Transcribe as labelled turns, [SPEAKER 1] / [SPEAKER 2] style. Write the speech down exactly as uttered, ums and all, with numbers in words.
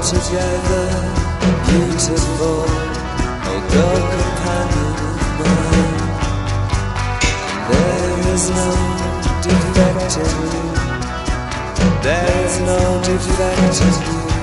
[SPEAKER 1] altogether beautiful, oh girl companion of mine. There is no defect in you, there is no defect in you.